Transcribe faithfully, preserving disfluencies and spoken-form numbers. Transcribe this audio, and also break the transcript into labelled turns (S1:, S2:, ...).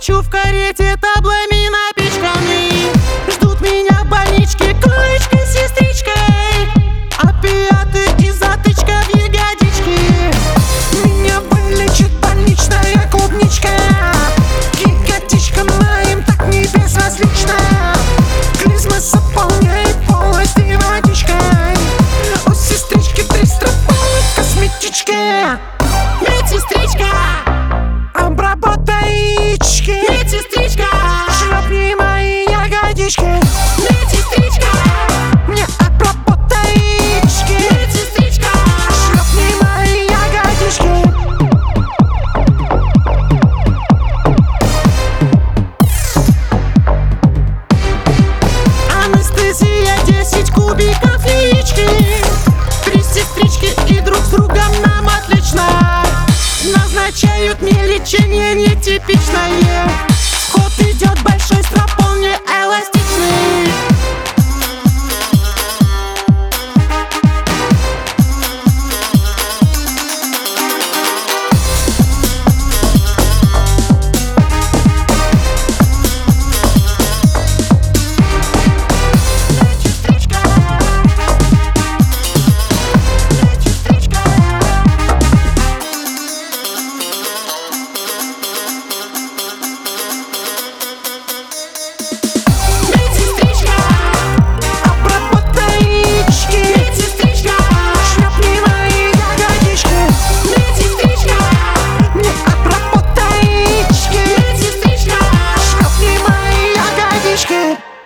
S1: лечу в карете, таблами напичканы. Ждут меня в больничке, коечкой, сестричкой. Опиаты и затычка в ягодички. Меня вылечит больничная клубничка. Гигантичка моим так не безразлична. Клизма заполняет полости водичкой. У сестрички триста баллов косметички. Медсестричка, обработай ички. Медсестричка, шлепни мои ягодички. Медсестричка, мне обработай ички. Медсестричка, шлепни мои ягодички. Анестезия десять кубиков яички. Три сестрички и друг с другом нам отлично. Назначают мне лечение нетипичное. Вход идет большой, стропон не эластичный. Yeah.